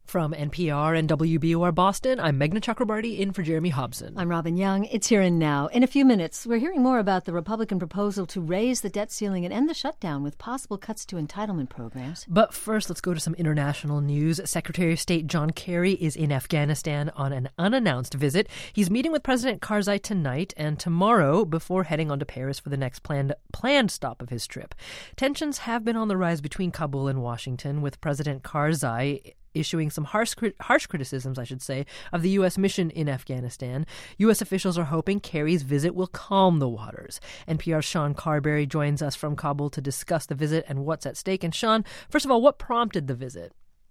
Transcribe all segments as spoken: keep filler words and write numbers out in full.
From N P R and W B O R Boston, I'm Meghna Chakrabarty in for Jeremy Hobson. I'm Robin Young. It's Here and Now. In a few minutes, we're hearing more about the Republican proposal to raise the debt ceiling and end the shutdown with possible cuts to entitlement programs. But first, let's go to some international news. Secretary of State John Kerry is in Afghanistan on an unannounced visit. He's meeting with President Karzai tonight and tomorrow before heading on to Paris for the next planned, planned stop of his trip. Tensions have been on the rise between Kabul and Washington, with President Karzai issuing some harsh, harsh criticisms, I should say, of the U S mission in Afghanistan. U S officials are hoping Kerry's visit will calm the waters. N P R's Sean Carberry joins us from Kabul to discuss the visit and what's at stake. And Sean, first of all, what prompted the visit?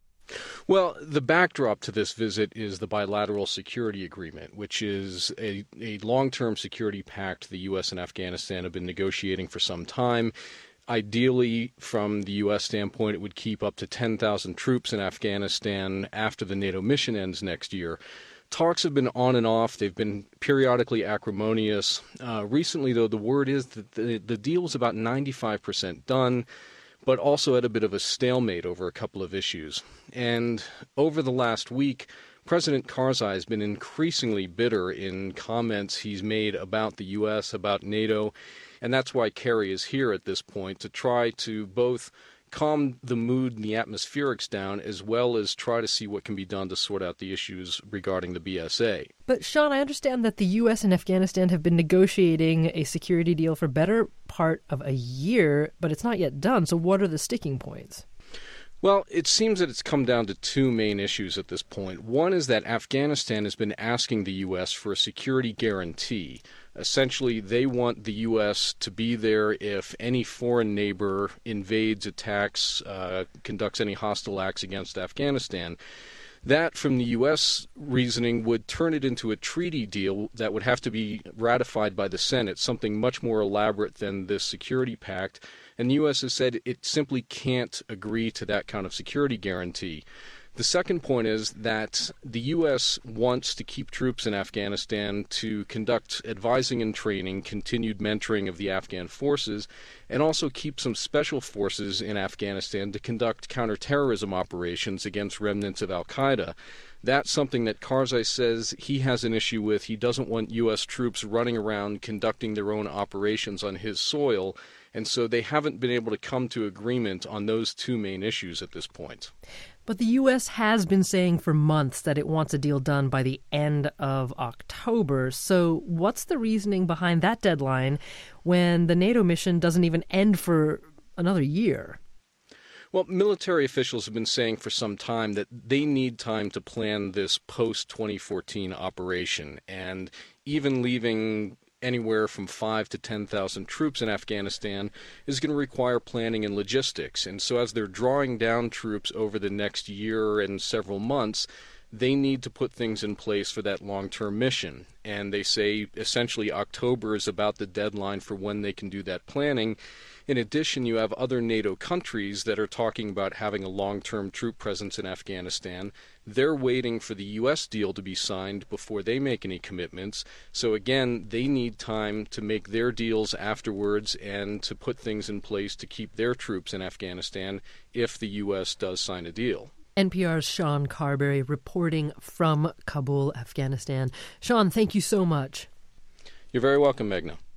Well, the backdrop to this visit is the bilateral security agreement, which is a, a long-term security pact the U S and Afghanistan have been negotiating for some time. Ideally, from the U S standpoint, it would keep up to ten thousand troops in Afghanistan after the NATO mission ends next year. Talks have been on and off. They've been periodically acrimonious. Uh, recently, though, the word is that the, the deal is about ninety-five percent done, but also at a bit of a stalemate over a couple of issues. And over the last week, President Karzai has been increasingly bitter in comments he's made about the U S, about NATO, and that's why Kerry is here at this point, to try to both calm the mood and the atmospherics down, as well as try to see what can be done to sort out the issues regarding the B S A. But Sean, I understand that the U S and Afghanistan have been negotiating a security deal for better part of a year, but it's not yet done. So what are the sticking points? Well, it seems that it's come down to two main issues at this point. One is that Afghanistan has been asking the U S for a security guarantee. Essentially, they want the U S to be there if any foreign neighbor invades, attacks, uh, conducts any hostile acts against Afghanistan. That, from the U S reasoning, would turn it into a treaty deal that would have to be ratified by the Senate, something much more elaborate than this security pact. And the U S has said it simply can't agree to that kind of security guarantee. The second point is that the U S wants to keep troops in Afghanistan to conduct advising and training, continued mentoring of the Afghan forces, and also keep some special forces in Afghanistan to conduct counterterrorism operations against remnants of al-Qaeda. That's something that Karzai says he has an issue with. He doesn't want U S troops running around conducting their own operations on his soil, and so they haven't been able to come to agreement on those two main issues at this point. But the U S has been saying for months that it wants a deal done by the end of October. So what's the reasoning behind that deadline when the NATO mission doesn't even end for another year? Well, military officials have been saying for some time that they need time to plan this post twenty fourteen operation, and even leaving anywhere from five to ten thousand troops in Afghanistan is going to require planning and logistics. And so as they're drawing down troops over the next year and several months, they need to put things in place for that long-term mission. And they say essentially October is about the deadline for when they can do that planning. In addition, you have other NATO countries that are talking about having a long-term troop presence in Afghanistan. They're waiting for the U S deal to be signed before they make any commitments. So again, they need time to make their deals afterwards and to put things in place to keep their troops in Afghanistan if the U S does sign a deal. N P R's Sean Carberry reporting from Kabul, Afghanistan. Sean, thank you so much. You're very welcome, Meghna.